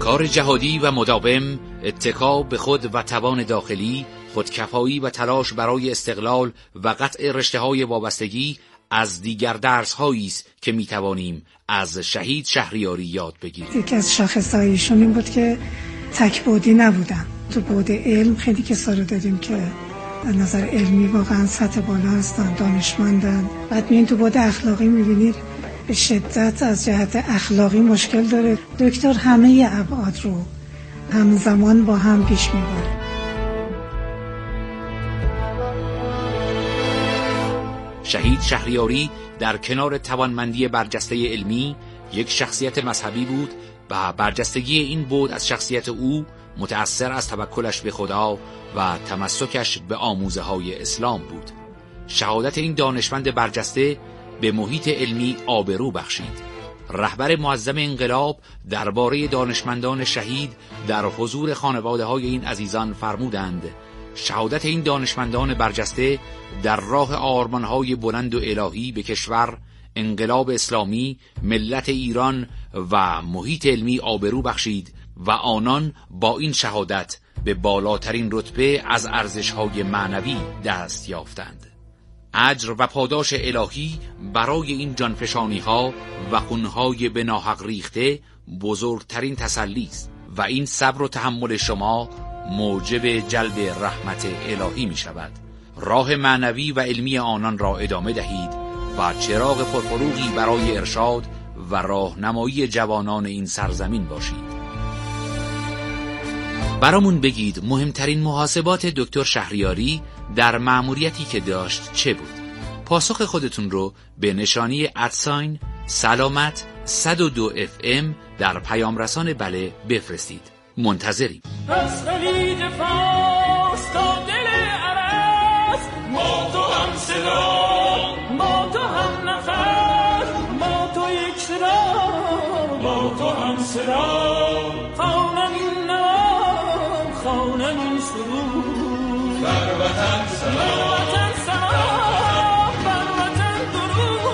کار جهادی و مداوم، اتکا به خود و توان داخلی، خودکفایی و تلاش برای استقلال و قطع رشته‌های وابستگی از دیگر درس‌هایی است که می‌توانیم از شهید شهریاری یاد بگیریم. یکی از شاخص‌هایشون این بود که تک‌بعدی نبودن. تو بعد علم خیلی کسا رو دادیم که از نظر علمی واقعا سطح بالا هستن، دانشمندن. بعد می‌بینید تو بعد اخلاقی می‌بینید به شدت از جهت اخلاقی مشکل داره. دکتر همه ابعاد رو همزمان با هم پیش می‌بره. شهید شهریاری در کنار توانمندی برجسته علمی یک شخصیت مذهبی بود و برجستگی این بود از شخصیت او متأثر از توکلش به خدا و تمسکش به آموزه‌های اسلام بود. شهادت این دانشمند برجسته به محیط علمی آبرو بخشید. رهبر معظم انقلاب درباره دانشمندان شهید در حضور خانواده‌های این عزیزان فرمودند: شهادت این دانشمندان برجسته در راه آرمان‌های بلند و الهی به کشور، انقلاب اسلامی، ملت ایران و محیط علمی آبرو بخشید و آنان با این شهادت به بالاترین رتبه از ارزش‌های معنوی دست یافتند. اجر و پاداش الهی برای این جانفشانی‌ها و خون‌های به ناحق ریخته بزرگترین تسلی است و این صبر و تحمل شما موجب جلب رحمت الهی می شود. راه معنوی و علمی آنان را ادامه دهید و چراغ پرفروغی برای ارشاد و راهنمایی جوانان این سرزمین باشید. برامون بگید مهمترین محاسبات دکتر شهریاری در مأموریتی که داشت چه بود؟ پاسخ خودتون رو به نشانی @سلامت 102 FM در پیام رسان بله بفرستید. منتظریم. از خلیج فارس تا دل عرب، ما تو هم صدا، ما تو هم نفر، ما تو یک صدا، ما تو هم صدا. خوانم این نام، خوانم این سرود، بر وطن سلام، بر وطن درود.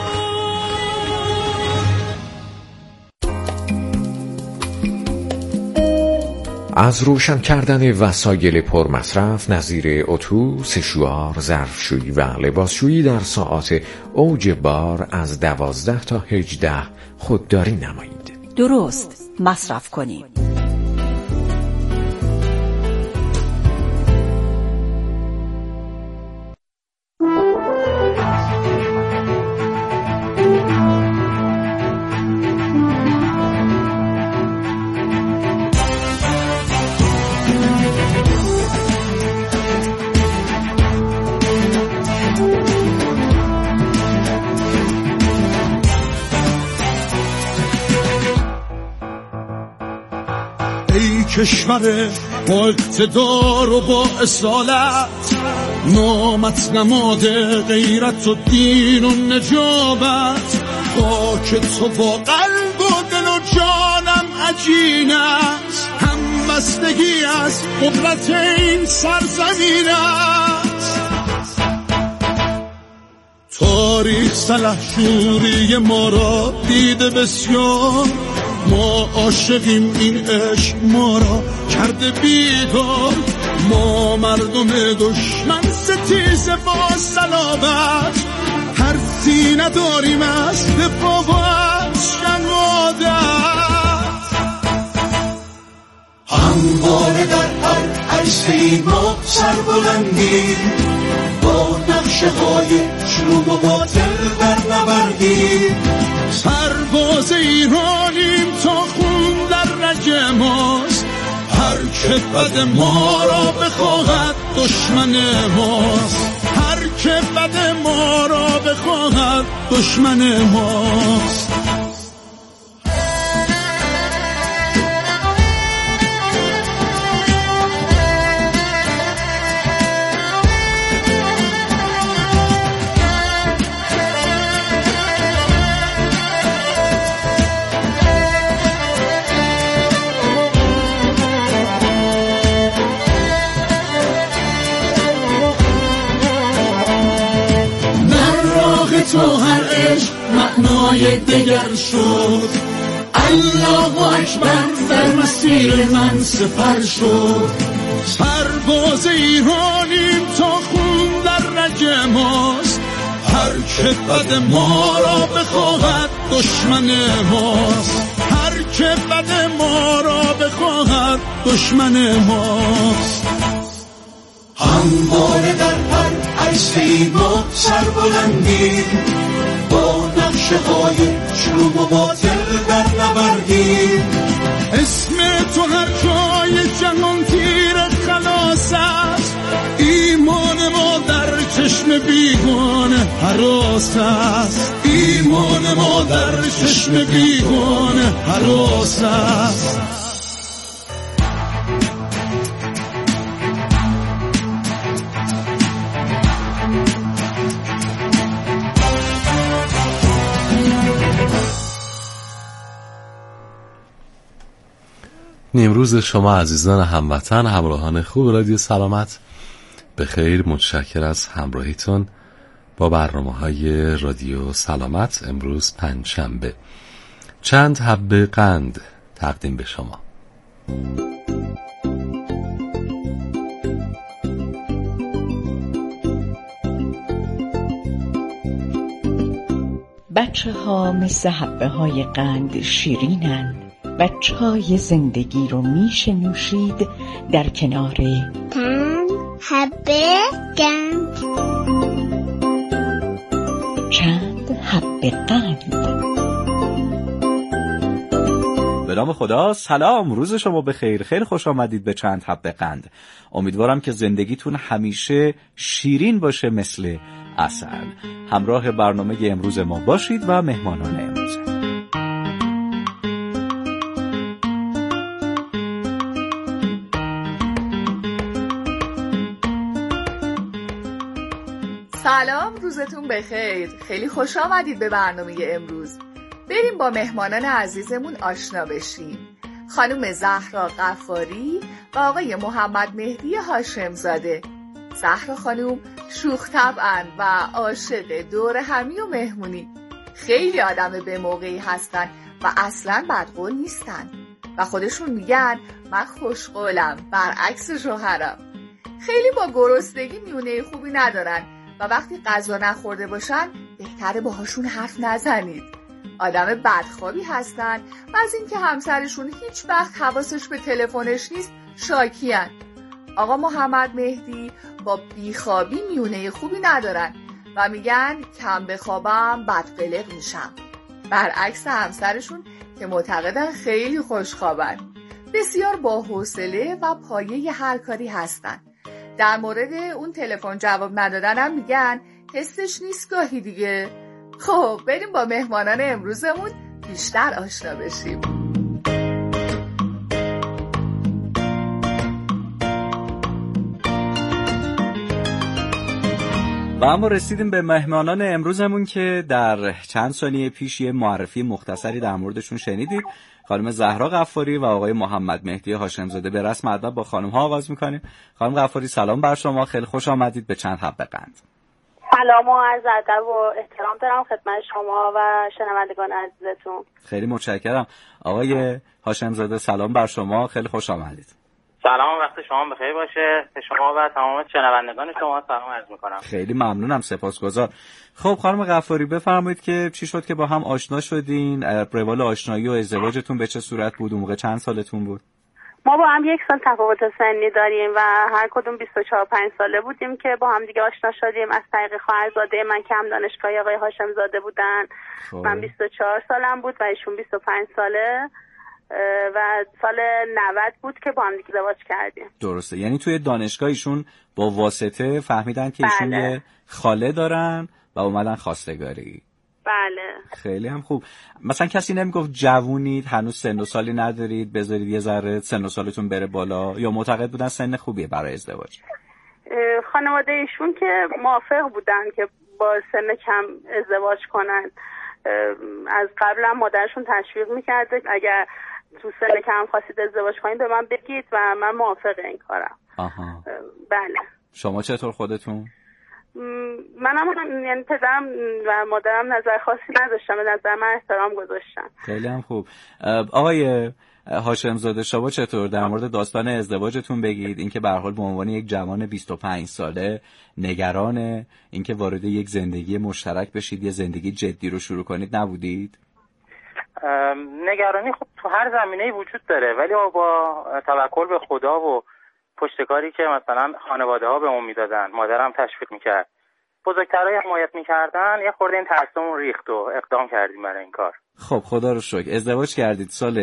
از روشن کردن وسایل پرمصرف نظیر اتو، سشوار، ظرفشویی و لباسشویی در ساعات اوج بار از 12 تا 18 خودداری نمایید. درست مصرف کنید. کشور با اقتدار و با اصالت، نامت نماد غیرت و دین و نجابت، خاک تو با قلب و دل و جانم عجین است، هم بستگی از قدرت این سرزمین است. تاریخ سلحشوری ما را دیده بسیار، ما عاشقیم این عشق ما را کرده بیدار، ما مردم دشمن ستیزه با صلابت، ترسی نداریم از دفاع و از شنوادت. همواره در هر عرصه‌ای ما سربلندیم، با نقشه های شروع و باطل در نبردیم، سرباز ایرانیم تا خون در رگ ماست، هر که بد ما را بخواهد دشمن ماست، هر که بد ما را بخواهد دشمن ماست. تو هر عشق معنای دگر شد، الله اکبر در مسیر من سپر شد. سرباز ایرانیم تا خون در رگ ماست، هر که بد ما را بخواهد دشمن ماست، هر که بد ما را بخواهد دشمن ماست. همواره در هر عرصه‌ای ما سربلندیم، با نقشه های شروع و باطل در نبردیم. اسم تو هر جای جهان تیر خلاص است، ایمان ما در چشم بیگانه هراس است، ایمان ما در چشم بیگانه هراس است. نیمروز شما عزیزان هموطن، همراهان خوب رادیو سلامت به خیر. متشکر از همراهیتون با برنامه‌های رادیو سلامت. امروز پنجشنبه، چند حبه قند تقدیم به شما. بچه ها مثل حبه های قند شیرینن، و چای زندگی رو میشه نوشید در کنار چند حبه قند. چند حبه قند. به نام خدا. سلام، روز شما بخیر. خیلی خوش آمدید به چند حبه قند. امیدوارم که زندگیتون همیشه شیرین باشه مثل عسل. همراه برنامه امروز ما باشید و مهمانان امروز. سلام، روزتون بخیر. خیلی خوش آمدید به برنامه امروز. بریم با مهمانان عزیزمون آشنا بشیم. خانم زهرا غفاری و آقای محمد مهدی هاشمزاده. زهرا خانم شوخ طبعن و عاشق دور همی و مهمونی. خیلی آدم به موقعی هستن و اصلاً بدقول نیستن و خودشون میگن من خوشقولم، برعکس شوهرم. خیلی با گرسنگی میونه خوبی ندارن و وقتی غذا نخورده باشن بهتره باهاشون حرف نزنید. آدم بدخوابی هستن و از اینکه همسرشون هیچ وقت حواسش به تلفنش نیست شاکیان. آقا محمد مهدی با بیخوابی میونه خوبی ندارن و میگن کم بخوابم بدقلق میشم، برعکس همسرشون که معتقدن خیلی خوشخوابن. بسیار با حوصله و پایه هر کاری هستن. در مورد اون تلفن جواب ندادنم میگن حسش نیست گاهی دیگه. خب بریم با مهمانان امروزمون بیشتر آشنا بشیم. و اما رسیدیم به مهمانان امروزمون که در چند ثانیه پیش یه معرفی مختصری در موردشون شنیدید. خانم زهرا غفاری و آقای محمد مهدی هاشمزاده. به رسم ادب با خانم ها آغاز میکنیم. خانم غفاری سلام بر شما، خیلی خوش آمدید به چند حبه قند. سلام و عرض ادب و احترام دارم خدمت شما و شنوندگان عزیزتون. خیلی متشکرم. آقای هاشمزاده سلام بر شما، خیلی خوش آمدید. سلام، وقت شما بخیر باشه. به شما و تمام شنوندگان شما سلام عرض میکنم. خیلی ممنونم، سپاسگزار. خب خانم غفاری بفرمایید که چی شد که با هم آشنا شدین؟ روال آشنایی و ازدواجتون به چه صورت بود؟ اون موقع چند سالتون بود؟ ما با هم 1 سال تفاوت سنی داریم و هر کدوم 24-25 ساله بودیم که با هم دیگه آشنا شدیم. از طریق خواهرزاده من که هم دانشگاهی آقای هاشمزاده بودن. من 24 سالم بود و ایشون 25 ساله و سال 90 بود که با هم دیگه ازدواج کردیم. درسته، یعنی توی دانشگاه ایشون با واسطه فهمیدن که ایشون بله. یه خاله دارن و اومدن خواستگاری. بله. خیلی هم خوب. مثلا کسی نمیگفت جوونید، هنوز سن و سالی ندارید، بذارید یه ذره سن و سالتون بره بالا، یا معتقد بودن سن خوبیه برای ازدواج؟ خانواده ایشون که موافق بودن که با سن کم ازدواج کنن. از قبل هم مادرشون تشویق میکرده اگر تو سن کم خواستید ازدواج کنید به من بگید و من موافق این کارم. آها. بله. شما چطور خودتون؟ منم یعنی پدرم و مادرم نظر خاصی نداشتن، به نظر من احترام گذاشتن. خیلی هم خوب. آقای هاشم زاده شما چطور در مورد داستان ازدواجتون بگید؟ اینکه به هر حال به عنوان یک جوان 25 ساله نگران اینکه وارد یک زندگی مشترک بشید، یه زندگی جدی رو شروع کنید نبودید؟ نگرانی خب تو هر زمینه‌ای وجود داره، ولی با توکل به خدا و پشتکاری که مثلا خانواده‌ها بهمون میدادن، مادرم تشویق میکرد، بزرگترها حمایت میکردن، یه خورده این ترسمون ریخت و اقدام کردیم برای این کار. خب خدا رو شکر. ازدواج کردید سال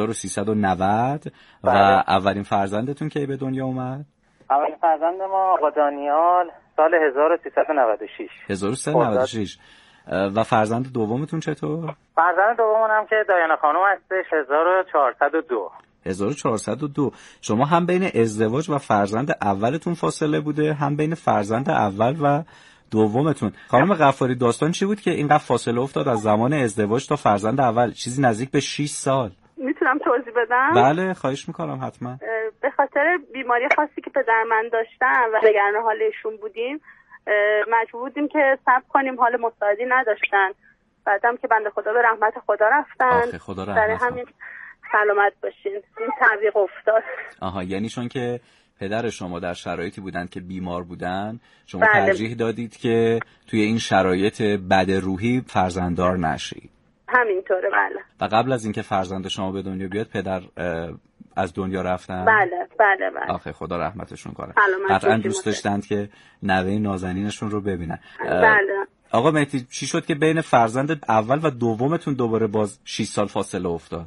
1390 و اولین فرزندتون کی به دنیا اومد؟ اولین فرزند ما آقا دانیال سال 1396. 1396. و فرزند دومتون چطور؟ فرزند دومون هم که دایانا خانم هستش 1402. 1402. شما هم بین ازدواج و فرزند اولتون فاصله بوده، هم بین فرزند اول و دومتون. خانم غفاری داستان چی بود که اینقدر فاصله افتاد از زمان ازدواج تا فرزند اول؟ چیزی نزدیک به 6 سال. میتونم توضیح بدم؟ بله خواهش میکنم حتما. به خاطر بیماری خاصی که پدر من داشتن و نگران حال ایشون بودیم، مجبور بودیم که صبر کنیم، حال مساعدی نداشتن. بعدم که بنده خدا به رحمت خدا رفتن، برای همین سلامت باشین. این تعویق افتاد. آها، یعنی چون که پدر شما در شرایطی بودن که بیمار بودن، شما ترجیح دادید که توی این شرایط بد روحی فرزنددار نشید. همینطوره. بله. و قبل از اینکه فرزند شما به دنیا بیاد پدر از دنیا رفتن؟ بله. آخه خدا رحمتشون کنه. قطعا دوست داشتند که نوه نازنینشون رو ببینن. بله. آقا مهدی چی شد که بین فرزند اول و دومتون دوباره باز 6 سال فاصله افتاد؟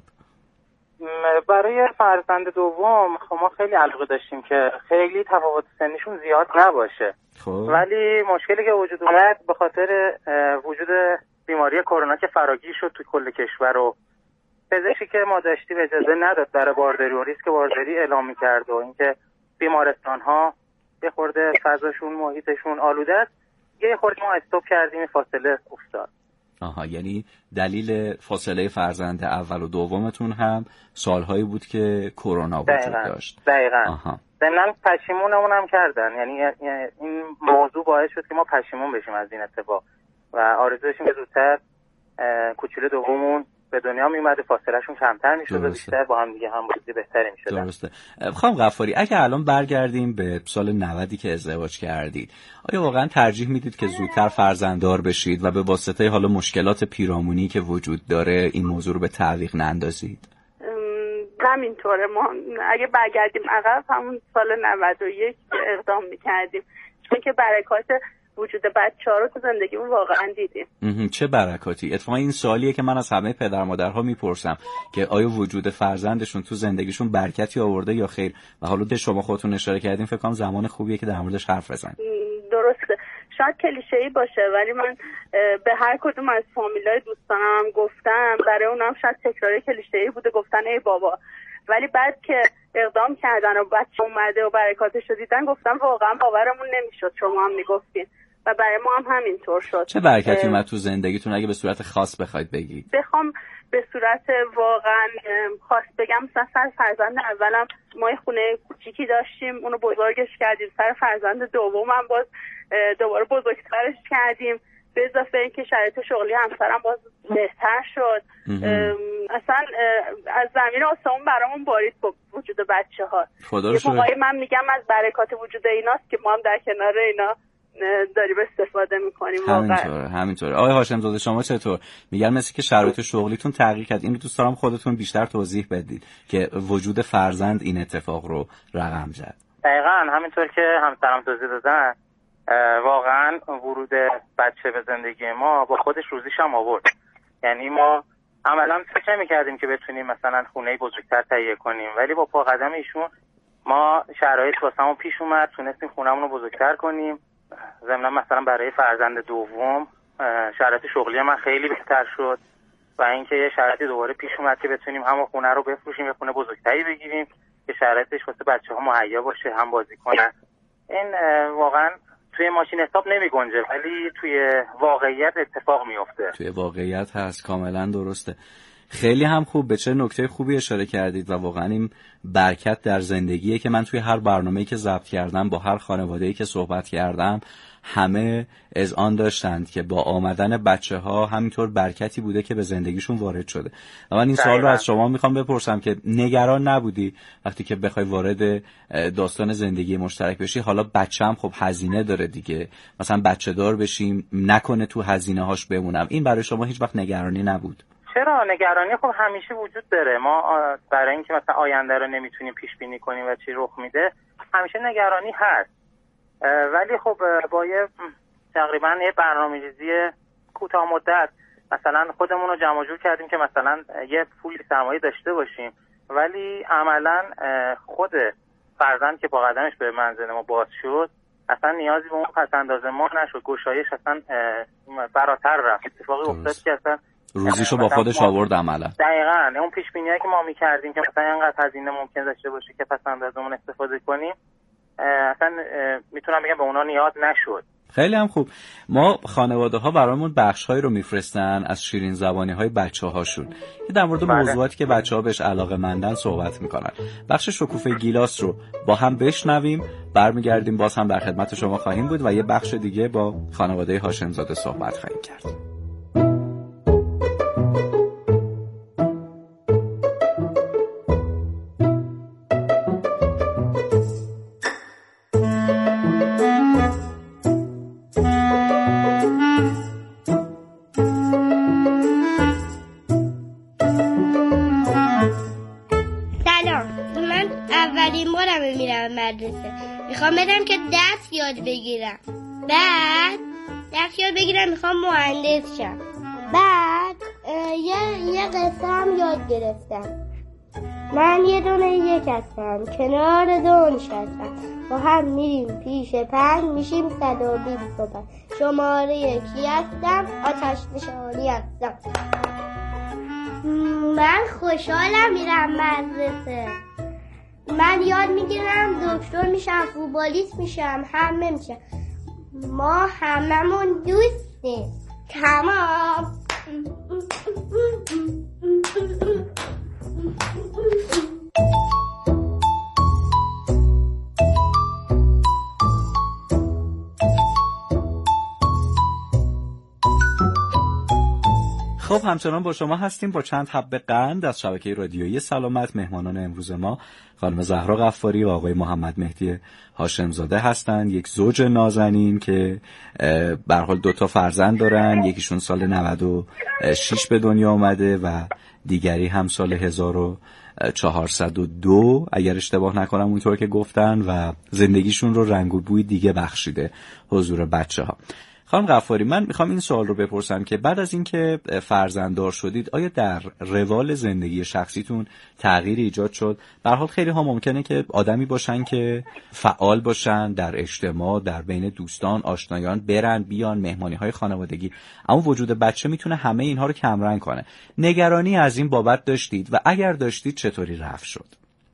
برای فرزند دوم خب ما خیلی علاقه داشتیم که خیلی تفاوت سنیشون زیاد نباشه. ولی مشکلی که وجود اومد به خاطر وجود بیماری کرونا که فراگیر شد تو کل کشور و پزشکی که ما داشتیم اجازه نداد در بارداری و ریسک بارداری اعلام می‌کرد و اینکه بیمارستان‌ها یه خورده فضاشون محیطشون آلوده است، یه خورده ما استاپ کردیم، فاصله افتاد. آها، یعنی دلیل فاصله فرزند اول و دومتون هم سالهایی بود که کرونا وجود داشت. دقیقاً. ضمناً پشیمونمون هم کردن، یعنی این موضوع باعث شد که ما پشیمون بشیم از این اتفاق و آرزو داشتیم که زودتر کوچولو دوممون به دنیا میومد، فاصلهشون کمتر میشد و بیشتر با هم دیگه همبازی بهتری میشد. درسته. خانم غفاری اگه الان برگردیم به سال 90 که ازدواج کردید، آیا واقعا ترجیح میدید که زودتر فرزنددار بشید و به واسطه حالا مشکلات پیرامونی که وجود داره این موضوع رو به تعویق نندازید؟ همینطوره. ما اگه برگردیم عقب همون سال 91 اقدام میکردیم، چون که برکات وجود بچه‌ها رو تو زندگیمون واقعا دیدیم. چه برکاتی؟ اتفاقا این سوالیه که من از همه پدر مادرها میپرسم که آیا وجود فرزندشون تو زندگیشون برکتی آورده یا خیر؟ و حالا که شما خودتون اشاره کردین فکر کنم زمان خوبیه که در موردش حرف بزنیم. درسته. شاید کلیشه‌ای باشه ولی من به هر کدوم از فامیلای دوستانم هم گفتم، برای اونم شاید تکرار کلیشه‌ای بوده، گفتن ای بابا، ولی بعد که اقدام کردن و بچه اومده و برکاتش رو دیدن گفتم واقعا باورمون نمیشد. شما هم میگفتین و برای ما هم همینطور شد. چه برکتی اومد تو زندگیتون اگه به صورت خاص بخواید بگید؟ بخوام به صورت واقعا خاص بگم، سر فرزند اولم ما یه خونه کوچیکی داشتیم، اونو بزرگش کردیم. سر فرزند دومم باز دوباره بزرگترش کردیم، به اضافه اینکه شرایط شغلی همسرم باز بهتر شد. اصلا از زمین آسمون برامون بارید با وجود بچه‌ها. خدا شکر. من میگم از برکات وجود ایناست که ما هم در کنار اینا داریم استفاده میکنیم. همینطوره. آقای هاشم زاده شما چطور؟ میگن مثل که شرایط شغلیتون تغییر کرد. اینو دوست دارم خودتون بیشتر توضیح بدید که وجود فرزند این اتفاق رو رقم زد. دقیقاً همینطور که همسرم توضیح دادن، واقعا ورود بچه به زندگی ما با خودش روزیش هم آورد. یعنی ما عملا فکر نمی‌کردیم که بتونیم مثلا خونه بزرگتر تهیه کنیم، ولی با پا قدم ایشون ما شرایط واسمون پیش اومد، تونستیم خونه‌مون رو بزرگتر کنیم. ضمن مثلا برای فرزند دوم شرایط شغلی من خیلی بهتر شد و اینکه یه شرایطی دوباره پیش اومد که بتونیم هم خونه رو بفروشیم، یه خونه بزرگتری بگیریم که شرایطش واسه بچه‌ها مهیا باشه، هم بازی کنن. این واقعا توی ماشین حساب نمی گنجه ولی توی واقعیت اتفاق میفته. توی واقعیت هست. کاملا درسته. خیلی هم خوب. به چه نکته خوبی اشاره کردید و واقعا این برکت در زندگیه که من توی هر برنامه‌ای که ضبط کردم با هر خانواده‌ای که صحبت کردم همه اذعان داشتند که با آمدن بچه‌ها همینطور برکتی بوده که به زندگیشون وارد شده. و من این سوال رو از شما میخوام بپرسم که نگران نبودی وقتی که بخوای وارد داستان زندگی مشترک بشی؟ حالا بچه‌م خب هزینه داره دیگه، مثلا بچه دار بشیم نکنه تو هزینه هاش بمونم، این برای شما هیچ وقت نگرانی نبود؟ چرا نگرانی خب همیشه وجود داره. ما برای اینکه مثلا آینده رو نمیتونیم پیش بینی کنیم و چی رخ میده همیشه نگرانی هست، ولی خب با تقریبا یه برنامه‌ریزی کوتاه مدت مثلا خودمون رو جمع جور کردیم که مثلا یه پول سرمایه داشته باشیم، ولی عملا خود فرزند که با قدمش به منزل ما باز شد اصلا نیازی به اون پس‌انداز ما نشد، گشایش اصلا فراتر رفت. اتفاقی افتاد که اصلا روزیشو با خودش آورد عملا. دقیقاً اون پیش بینیایی که ما می‌کردیم که مثلا اینقدر هزینه ممکن داشته باشه که پس‌اندازمون استفاده کنیم اصلا میتونم بگم به اونا نیاز نشد. خیلی هم خوب. ما خانواده‌ها برامون بخش‌هایی رو میفرستن از شیرین زبانی‌های بچه‌هاشون که در مورد موضوعاتی که بچه‌ها بهش علاقه‌مندن صحبت می‌کنن. بخش شکوفه گیلاس رو با هم بشنویم، برمیگردیم باز هم در خدمت شما خواهیم بود و یه بخش دیگه با خانواده هاشمزاده صحبت خواهیم کرد. میخوام بدم که دست یاد بگیرم، بعد دست یاد بگیرم میخوام مهندس شم، بعد یه قصه هم یاد گرفتم. من یه دونه یک هستم کنار دو نشستم، با هم میریم پیش 5 میشیم 125. شماره 1 هستم، آتش نشانی هستم. من خوشحالم میرم مدرسه. من یاد میگیرم دکتر میشم، فوتبالیست میشم، همه میشم. ما هممون دوستیم. تمام. خب همچنان با شما هستیم با چند حبه قند از شبکه رادیویی سلامت. مهمانان امروز ما خانم زهرا غفاری و آقای محمد مهدی هاشمزاده هستند، یک زوج نازنین که به هر حال 2 تا فرزند دارن. یکیشون سال 96 به دنیا آمده و دیگری هم سال 1402 اگر اشتباه نکنم اونطور که گفتن، و زندگیشون رو رنگ و بوی دیگه بخشیده حضور بچه‌ها. خانم غفاری، من میخوام این سوال رو بپرسم که بعد از اینکه فرزنددار شدید آیا در روال زندگی شخصیتون تغییر ایجاد شد؟ به هر حال خیلی ها ممکنه که آدمی باشن که فعال باشن در اجتماع، در بین دوستان، آشنایان، برن بیان، مهمانی‌های خانوادگی، اما وجود بچه میتونه همه اینها رو کمرنگ کنه. نگرانی از این بابت داشتید و اگر داشتید چطوری رفع شد؟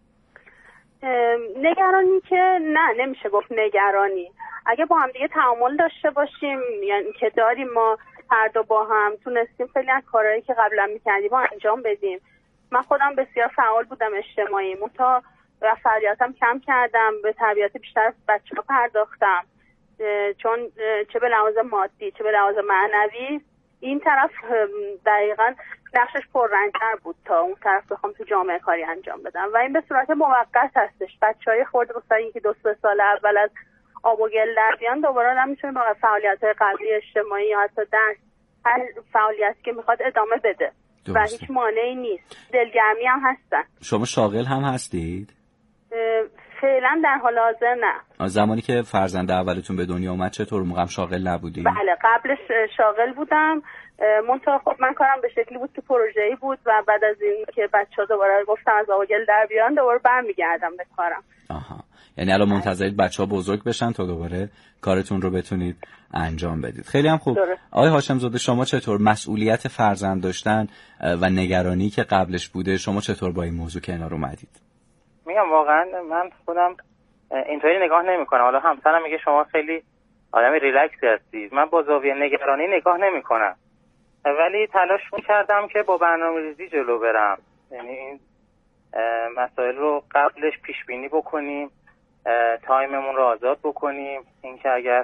نگرانی که نه، نمیشه گفت نگرانی. اگه با هم دیگه تعامل داشته باشیم، یعنی که داریم، ما هر دو با هم تونستیم خیلی از کارهایی که قبلا می‌کردیم انجام بدیم. من خودم بسیار فعال بودم اجتماعی، منتها فعالیتم کم کردم، به تربیت بیشتر بچه‌ها پرداختم، چون چه به لحاظ مادی چه به لحاظ معنوی این طرف دقیقاً نقشش پررنگ‌تر بود تا اون طرف بخوام تو جامعه کاری انجام بدم و این به صورت موقت هستش. بچه‌های خورده بسایی که 2-3 سال اول از آب و گل در بیان دوباره نمیتونه با فعالیت‌های قبلی اجتماعی یا حتی درس، هر فعالیتی که میخواد ادامه بده و هیچ مانعی نیست. دلگرمی هم هستن. شما شاغل هم هستید؟ فعلا در حال حاضر نه. زمانی که فرزند اولتون به دنیا اومد چطور موقعم شاغل نبودی؟ بله، قبلش شاغل بودم، منتها خب من کارم به شکلی بود که پروژه‌ای بود و بعد از این که بچه‌ها دوباره گفتن از آب و گل در بیان دوباره برمیگردم به کارم. آها، یعنی الان منتظرید بچه‌ها بزرگ بشن تا دوباره کارتون رو بتونید انجام بدید. خیلی هم خوب. آقای هاشمزاده، شما چطور مسئولیت فرزند داشتن و نگرانی که قبلش بوده، شما چطور با این موضوع کنار اومدید؟ میگم واقعا من خودم اینطوری نگاه نمی‌کنم. حالا همسرم میگه شما خیلی آدمی ریلکسی هستید، من با زاویه نگرانی نگاه نمی‌کنم، ولی تلاش می‌کردم که با برنامه‌ریزی جلو برم. یعنی این مسائل رو قبلش پیش بینی بکنیم، تایممون رو آزاد بکنیم، اینکه اگر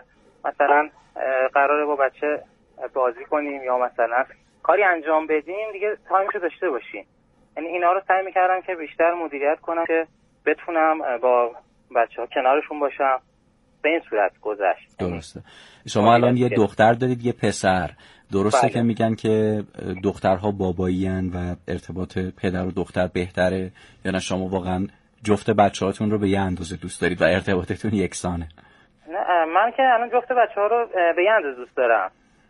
مثلا قراره با بچه بازی کنیم یا مثلا کاری انجام بدیم دیگه تایمشو داشته باشیم. یعنی اینا رو سعی میکردم که بیشتر مدیریت کنم که بتونم با بچه‌ها کنارشون باشم. به این صورت گذشت. درسته. شما الان یه دختر دارید یه پسر، درسته؟ بله. که میگن که دخترها بابایی‌اند و ارتباط پدر و دختر بهتره، یا نه شما واقعا جفت بچه‌هاتون رو به یه اندازه دوست دارید و ارتباطتون یکسانه؟ نه من که الان جفت بچه‌ها رو به یه اندازه دوست دارم،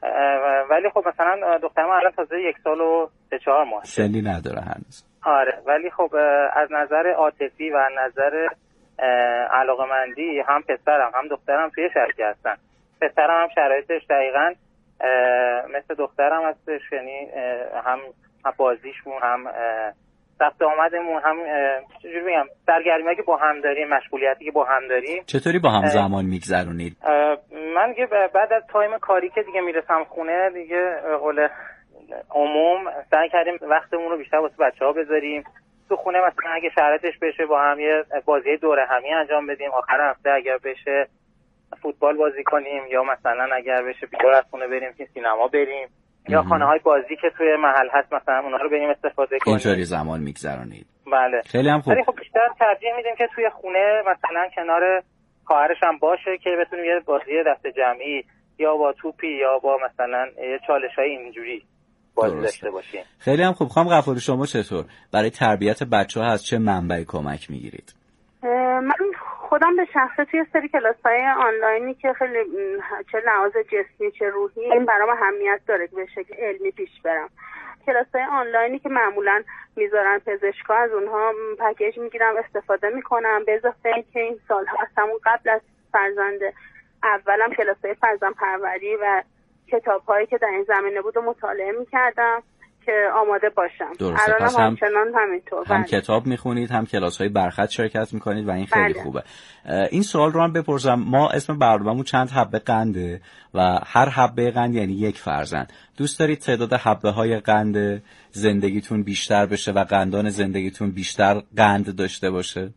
ولی خب مثلا دخترم الان تازه 1 سال و 4 ماه سنی نداره هنوز. آره، ولی خب از نظر عاطفی و از نظر علاقمندی هم پسرم هم دخترم توی شرکت هستن. پسرم هم شرایطش دقیقاً مثل دخترم هستش، یعنی هم بازیشمون هم رفت آمدمون هم چجوری بگم سرگرمی‌هایی که با هم داریم، مشغولیتی که با هم داریم. چطوری با هم زمان میگذرونید؟ من دیگه بعد از تایم کاری که دیگه میرسم خونه دیگه قول عموم سعی کردیم وقتمون رو بیشتر واسه بچه‌ها بذاریم. تو خونه مثلا اگه شرایطش بشه با هم یه بازی دوره همی انجام بدیم، آخر هفته اگر بشه فوتبال بازی کنیم، یا مثلا اگر بشه بیرون از خونه بریم که سینما بریم، یا خانه‌های بازی که توی محل هست مثلا اونا رو بریم استفاده کنیم. اینطوری زمان میگذرونید؟ بله. خیلی هم خوب. ولی خب بیشتر ترجیح میدیم که توی خونه مثلا کنار خواهرش هم باشه که بتونیم یه بازی دست جمعی یا با توپی یا با مثلا یه چالش‌های اینجوری بازی داشته باشیم. خیلی هم خوب. خانم غفاری شما چطور برای تربیت بچه‌ها از چه منبعی کمک میگیرید؟ من خودم به شخصه توی سری کلاس‌های آنلاینی که خیلی چه لحاظ جسمی چه روحی این برام اهمیت داره که به شکل علمی پیش برم. کلاس‌های آنلاینی که معمولاً میذارن پزشکا، از اونها پکیج میگیرم استفاده میکنم. به اضافه اینکه این سال‌ها همون قبل از فرزند اولم کلاس‌های فرزندپروری و کتاب‌هایی که در این زمینه بود و مطالعه می‌کردم که آماده باشم. درسته. همچنان همینطور. هم کتاب میخونید هم کلاس‌های برخط شرکت میکنید و این خیلی خوبه. این سوال رو هم بپرسم، ما اسم برنامه‌مون چند حبه قنده و هر حبه قند یعنی 1 فرزند. دوست دارید تعداد حبه‌های قند زندگیتون بیشتر بشه و قندان زندگیتون بیشتر قند داشته باشه؟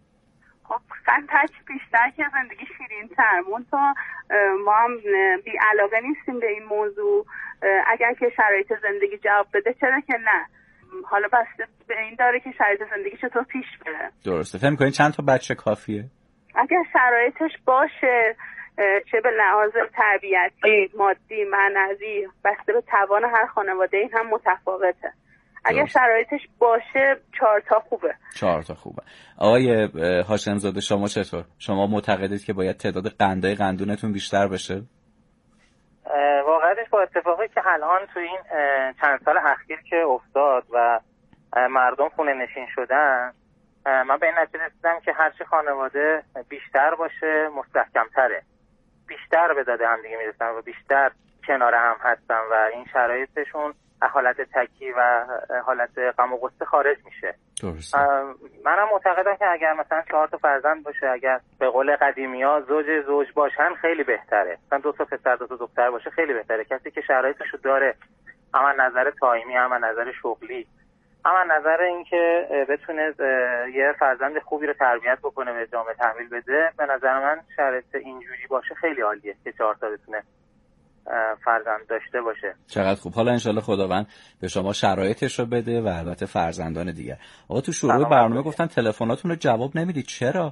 قندش بیشتر که زندگی شیرین‌تر. منتها ما هم بی علاقه نیستیم به این موضوع. اگر که شرایط زندگی جواب بده چرا که نه. حالا بسته به این داره که شرایط زندگی چطور پیش بره. درسته. فهم کنید چند تا بچه کافیه؟ اگر شرایطش باشه، چه به لحاظ تربیتی، مادی، معنوی، بسته به توان هر خانواده این هم متفاوته. اگر شرایطش باشه 4 تا خوبه. 4 تا خوبه. آقای هاشم زاده شما چطور؟ شما معتقدید که باید تعداد قندای قندونتون بیشتر بشه؟ واقعیتش با اتفاقی که الان تو این چند سال اخیر که افتاد و مردم خونه نشین شدن، من به این نتیجه رسیدم که هرچی خانواده بیشتر باشه مستحکم‌تره، بیشتر به داده هم دیگه میرسن و بیشتر کنار هم هستن و این شرایطشون حالت تکی و حالت غم و غصه خارج میشه. درست. منم معتقدم که اگر مثلا 4 تا فرزند باشه، اگر به قول قدیمی‌ها زوج باشن خیلی بهتره. مثلا 2 تا پسر 2 تا دختر باشه خیلی بهتره. کسی که شرایطشو داره، هم از نظر تایمی، هم از نظر شغلی، هم از نظر اینکه بتونه یه فرزند خوبی رو تربیت بکنه، به جامعه تحویل بده، به نظر من شرایط اینجوری باشه خیلی عالیه که 4 تا بتونه فرزند داشته باشه. چقدر خوب. حالا انشالله خداوند به شما شرایطش رو بده و البته فرزندان دیگر. آقا تو شروع برنامه گفتن تلفناتون رو جواب نمیدید، چرا؟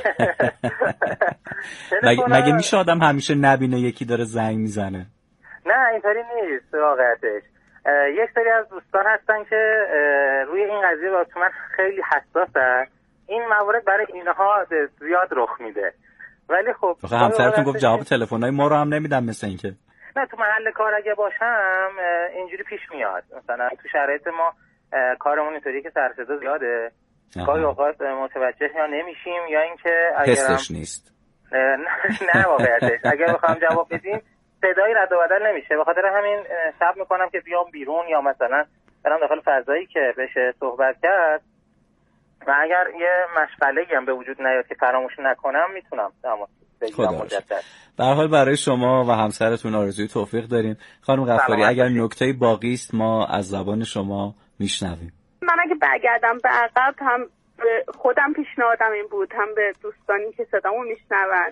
مگه میشه آدم همیشه نبینه یکی داره زنگ میزنه؟ نه اینطوری نیست واقعیتش. یک سری از دوستان هستن که روی این قضیه با من خیلی حساسن. این موارد برای اینها زیاد رخ میده. ولی خب همسرتون گفت جواب تلفن‌های ما رو هم نمیدن مثل اینکه. نه تو محل کار اگه باشم اینجوری پیش میاد. مثلا تو شرایط ما کارمون اینطوریه که سر صدا زیاده. گاهی اوقات متوجه یا نمیشیم یا اینکه حسش نیست. نه واقعیتش اگر بخوام جواب بدیم صدایی رد و بدل نمیشه. به خاطر همین صبر میکنم که بیام بیرون یا مثلا برام داخل فضایی که بشه صحبت کرد و اگر یه مشغله‌ای هم به وجود نیاد که فراموش نکنم میتونم خدا به هر حال برای شما و همسرتون آرزوی توفیق داریم. خانم غفاری اگر نکته‌ای باقی است ما از زبان شما میشنویم. من اگه برگردم به عقب هم خودم پیشنهادم این بود، هم به دوستانی که صدامو میشنون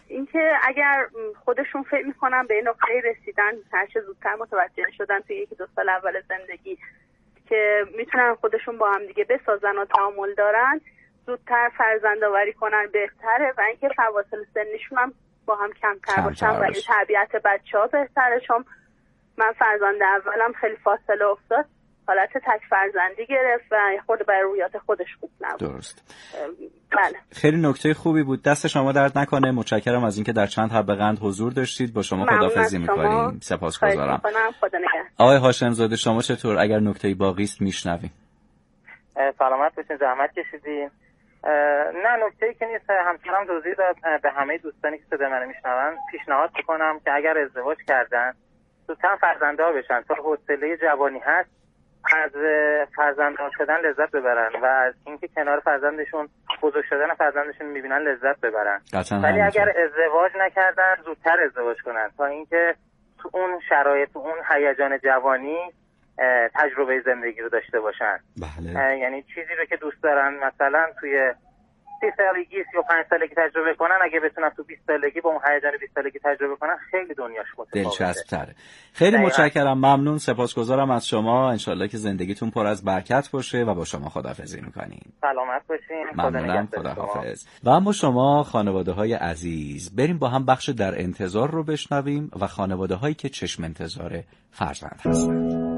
اینکه اگر خودشون فکر میکنن به این نقطه رسیدن، هر چه زودتر متوجه شدن توی 1-2 سال اول زندگی که میتونن خودشون با هم دیگه بسازن و تعامل دارن، زودتر فرزند آوری کنن بهتره و اینکه فواصل سنیشون هم با هم کمتر باشن و این طبیعت بچه‌ها بهتره. چون من فرزند اولم خیلی فاصله افتاد، حالت تک فرزندی گرفت و خود برای رویات خودش خوب نبود. درست. بله. خیلی نکته خوبی بود. دست شما درد نکنه. متشکرم از اینکه در چند حبه قند حضور داشتید. با شما خداحافظی می‌کنیم. سپاسگزارم. خدا نگهدار. آقای هاشم زاده شما چطور؟ اگر نکته‌ای باقی است میشنویم. سلامت باشین، زحمت کشیدین. نه نکته‌ای که نیست. همسرم توضیح داد. به همه دوستانی که صدای منو میشنون پیشنهاد می‌کنم که اگر ازدواج کردن زودتر فرزنددار بشن تا حوصله جوانی هست از فرزنددار شدن لذت ببرن و از اینکه کنار فرزندشون بزرگ شدن فرزندشون میبینن لذت ببرن. ولی اگر ازدواج نکردن زودتر ازدواج کنن تا اینکه تو اون شرایط، تو اون هیجان جوانی تجربه زندگی رو داشته باشن. بله. یعنی چیزی رو که دوست دارن مثلا توی 30 سالگی 35 سالگی تجربه کنن، اگه بتونن تو 20 سالگی با اون هیجان 20 سالگی تجربه کنن خیلی دنیاش متفاوته. دلچسب‌تره. خیلی متشکرم، ممنون، سپاسگزارم از شما. انشالله که زندگیتون پر از برکت باشه و با شما خداحافظی می‌کنیم. سلامت باشین. ممنونم، خداحافظ. و اما شما خانواده‌های عزیز، بریم با هم بخش در انتظار رو بشنویم و خانواده‌هایی که چشم انتظار فرزند هستند.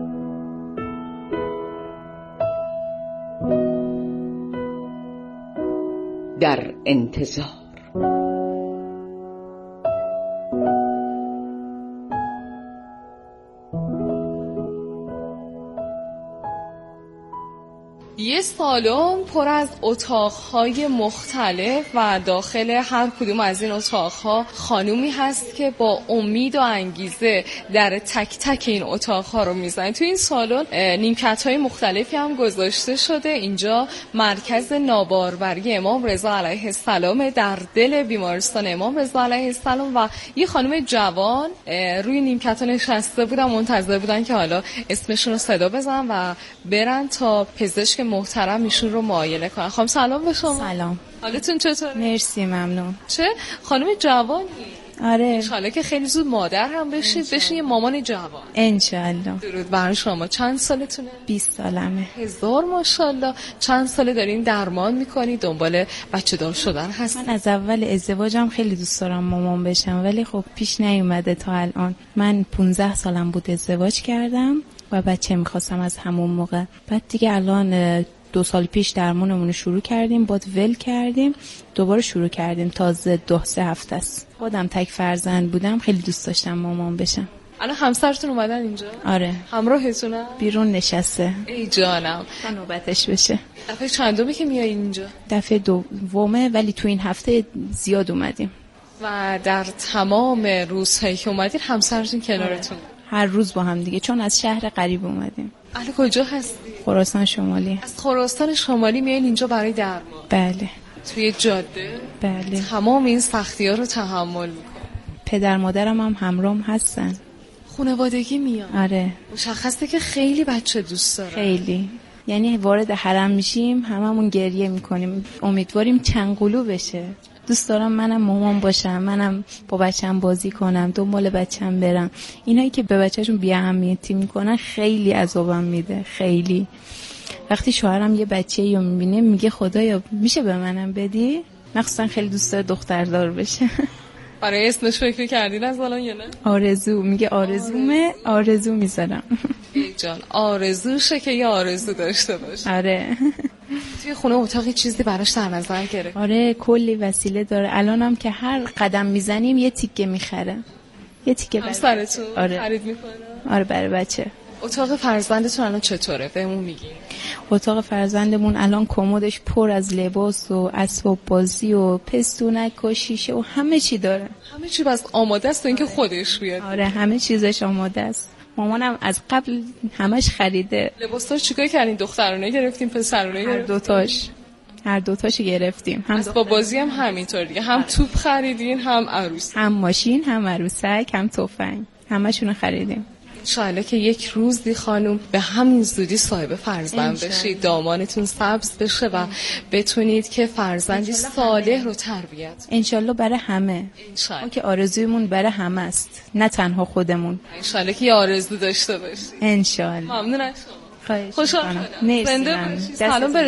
در انتظار. یه سالن پر از اتاق‌های مختلف و داخل هر کدوم از این اتاق‌ها خانومی هست که با امید و انگیزه در تک تک این اتاق‌ها رو میزنه. تو این سالن نیمکت‌های مختلفی هم گذاشته شده. اینجا مرکز ناباروری امام رضا علیه السلام در دل بیمارستان امام رضا علیه السلام و یه خانم جوان روی نیمکت‌ها نشسته بودن، منتظر بودن که حالا اسمشون رو صدا بزنن و برن تا پزشک محترم ایشون رو معاینه کنن. خانم سلام به شما. سلام. حالتون چطوره؟ مرسی، ممنون. چه خانم جوانی؟ آره. انشالله که خیلی زود مادر هم بشید، بشین یه مامان جوان. انشالله. درود بر شما. چند سالتونه؟ 20 سالمه. 1000 ماشاءالله. چند ساله دارین درمان میکنی؟ دنبال بچه دار شدن هست؟ من از اول ازدواجم خیلی دوست دارم مامان بشم ولی خب پیش نیومده تا الان. من 15 سالم بود ازدواج کردم و بچه میخواستم از همون موقع. بعد دیگه الان 2 سال پیش درمانمون رو شروع کردیم، بعد ول کردیم، دوباره شروع کردیم. تازه 2-3 هفته است. خودم تک فرزند بودم، خیلی دوست داشتم مامان بشم. الان همسرتون اومدن اینجا؟ آره. همراهتونه؟ بیرون نشسته. ای جانم. تا نوبتش بشه. دفعه چندمی که میای اینجا؟ دفعه دومه ولی تو این هفته زیاد اومدیم. و در تمام روزهایی که اومدین همسرتون کنارتون؟ هر روز با هم دیگه، چون از شهر قریب اومدیم. اهل کجا هستی؟ خراسان شمالی. از خراسان شمالی میایین اینجا برای درمان؟ بله. توی جاده؟ بله. تمام این سختی‌ها رو تحمل میکنه؟ پدر مادرم هم همراهم هستن. خانوادگی میان؟ آره. مشخصه که خیلی بچه دوست داره. خیلی. یعنی وارد حرم میشیم هممون گریه میکنیم، امیدواریم چنگولو بشه. دوست دارم منم مامان باشم، منم با بچه‌م بازی کنم، دنبال بچه‌م برم. اینایی که به بچه‌شون بی‌اهمیتی میکنن خیلی عذابم میده، خیلی. وقتی شوهرم یه بچه‌ای رو میبینه میگه خدایا میشه به منم بدی؟ مخصوصا خیلی دوست داره دختردار بشه. برای اسمش فکر کردین از الان یا نه؟ آرزو میگه، آرزومه، آرزو میذارم. ای جان، آرزوشه که یه آرزو داشته باشه. آره. توی خونه اتاقی چیزی براش در نظر گرفت؟ آره، کلی وسیله داره. الانم که هر قدم میزنیم یه تیکه میخره. یه تیکه همسرتون خرید میکنه؟ آره، برای بچه. اتاق فرزندتون الان چطوره؟ بهمون میگی. اتاق فرزندمون الان کمدش پر از لباس و اسباب بازی و پستونک و شیشه و همه چی داره. همه چی بس آماده است تا اینکه خودش بیاد. آره، همه چیزش آماده است. مامانم از قبل همش خریده. لباسا چیکار کردین؟ دخترونه گرفتین، پسرونه گرفتین؟ هر دوتاش گرفتیم. هم اسباب بازی هم همینطور دیگه، هم توپ خریدین هم عروس، هم ماشین، هم عروسک، هم تفنگ، همشونو خریدیم. انشالله که یک روزی خانم به همین زودی صاحب فرزند بشید، دامانتون سبز بشه و بتونید که فرزندی صالح رو تربیت. انشالله برای همه. ما که آرزویمون برای همه است، نه تنها خودمون. انشالله که آرزو داشته باشید. انشالله. ممنون از شما. خوشحال شدم. زنده باشید. سلام.